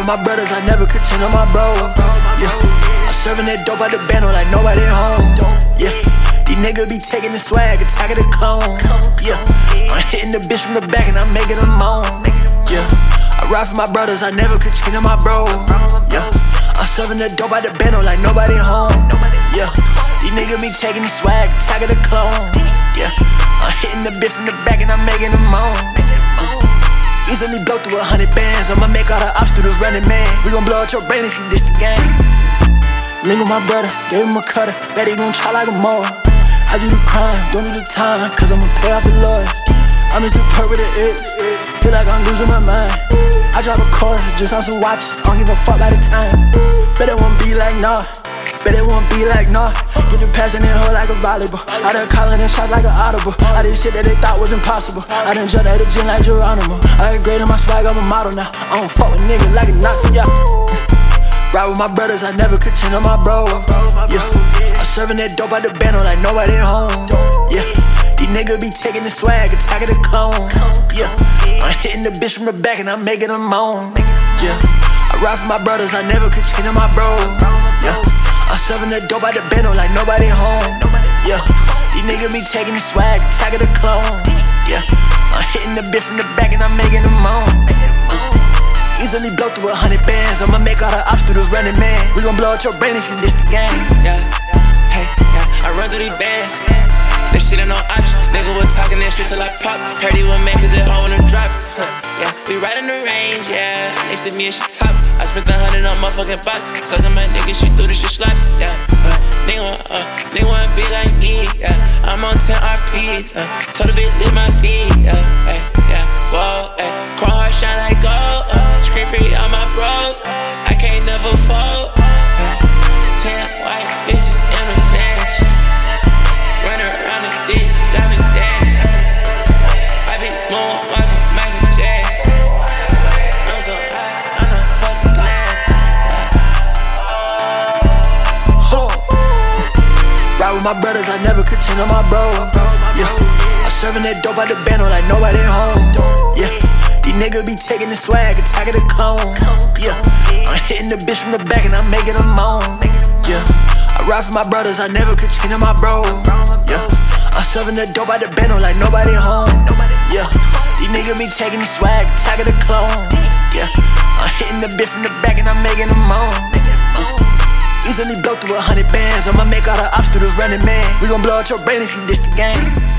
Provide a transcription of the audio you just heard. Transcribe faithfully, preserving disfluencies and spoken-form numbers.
Robbing my brothers, I never could change on my bro. Yeah, I'm serving that dope out the bando like nobody home. Yeah, these niggas be taking the swag, attacking the clone. Yeah, I'm hitting the bitch from the back and I'm making them moan. Yeah, I ride for my brothers, I never could change on my bro. Yeah, I'm serving that dope out the bando like nobody home. Yeah, these niggas be taking the swag, attacking the clone. Yeah, I'm hitting the bitch from the back and I'm making them moan. Easily blow through a hundred bands, I'ma make all the ops through this running man. We gon' blow out your brain if you diss the game. Link with my brother, gave him a cutter, bet he gon' try like a mole. I do the crime, don't do the time, cause I'ma pay off the lawyers. I'm just too purple with the itch, feel like I'm losing my mind. I drop a car, just on some watches, I don't give a fuck by the time. Bet it won't be like nah, bet it won't be like nah. Get the passion in her like a volleyball. I done calling and shots like an audible. I did shit that they thought was impossible. I done jumped at the gym like Geronimo. I upgraded my swag, I'm a model now. I don't fuck with niggas like a Nazi, yeah. Ride with my brothers, I never could change on my bro. Yeah, I'm serving that dope out the bando like nobody home. Yeah, these niggas be taking the swag, attacking the clone. Yeah, I'm hitting the bitch from the back and I'm making them moan. Yeah, I ride for my brothers, I never could change on my bro. Yeah, I'm serving that dope out the bando like nobody home. Yeah, these niggas be taking the swag, attacking the clone. Yeah, I'm hitting the bitch from the back and I'm making them moan. Easily blow through a hundred bands, I'ma make all the ops through this running man. We gon' blow out your brain if you diss the game. Yeah, hey, yeah, I run through these bands. That shit ain't no option. Nigga was talking that shit till I pop. Purdy with man, cause it hoe in a drop. Huh, yeah, we right in the range, yeah. Next to me and she top. I spent a hundred on motherfucking box. Suckin' my nigga, she do this shit sloppy, yeah. Uh, they want, uh, they wanna be like me, yeah. I'm on ten R Ps, uh, told a bitch lift my feet, yeah. Hey, yeah, whoa, hey. Chrome heart shine like gold, uh, screen free all my bros. Uh, I can't never fold. Uh, ten white bitches in a bench. Running around the big diamond dance. I be moonwalking Michael Jackson. I'm so high, I'm not fucking glad. Hold on. Ride with my brothers, I never could change on my bro. Yeah, I'm serving that dope out the bando like nobody home. Yeah, these niggas be taking the swag, attacking the clone. Yeah, I'm hitting the bitch from the back and I'm making them moan. Yeah, I ride for my brothers, I never could change on my bro. Yeah, I'm serving that dope out the bando like nobody home. Yeah, these niggas be taking the swag, attacking the clone. Yeah, I'm hitting the bitch from the back and I'm making them moan. Easily blow through a hundred bands, I'ma make all the ops through this running man. We gon' blow out your brain if you diss the game.